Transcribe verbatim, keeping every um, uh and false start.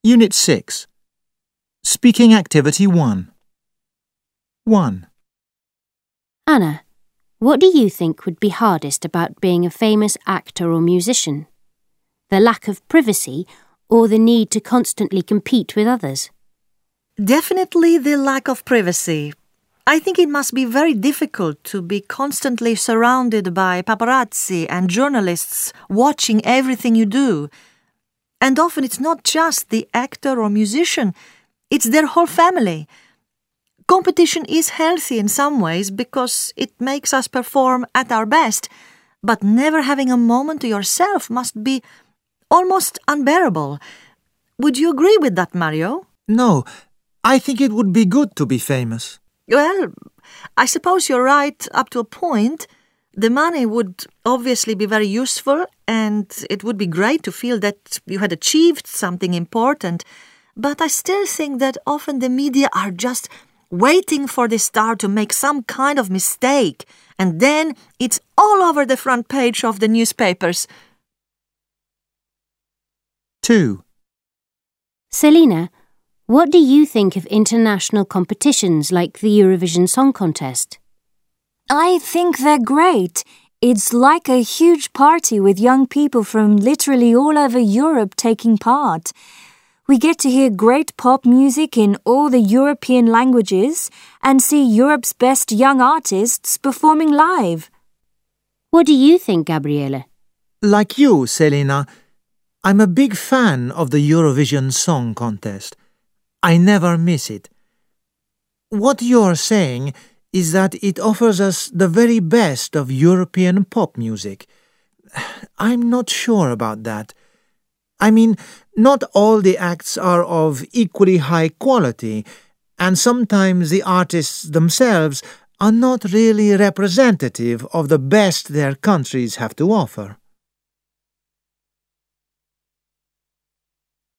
Unit six. Speaking Activity one. one. Anna, what do you think would be hardest about being a famous actor or musician? The lack of privacy or the need to constantly compete with others? Definitely the lack of privacy. I think it must be very difficult to be constantly surrounded by paparazzi and journalists watching everything you do. And often it's not just the actor or musician, it's their whole family. Competition is healthy in some ways because it makes us perform at our best, but never having a moment to yourself must be almost unbearable. Would you agree with that, Mario? No, I think it would be good to be famous. Well, I suppose you're right up to a point. The money would obviously be very useful, and it would be great to feel that you had achieved something important. But I still think that often the media are just waiting for the star to make some kind of mistake, and then it's all over the front page of the newspapers. two. Selina, what do you think of international competitions like the Eurovision Song Contest? I think they're great. It's like a huge party with young people from literally all over Europe taking part. We get to hear great pop music in all the European languages and see Europe's best young artists performing live. What do you think, Gabriele? Like you, Selina, I'm a big fan of the Eurovision Song Contest. I never miss it. What you're saying is that it offers us the very best of European pop music. I'm not sure about that. I mean, not all the acts are of equally high quality, and sometimes the artists themselves are not really representative of the best their countries have to offer.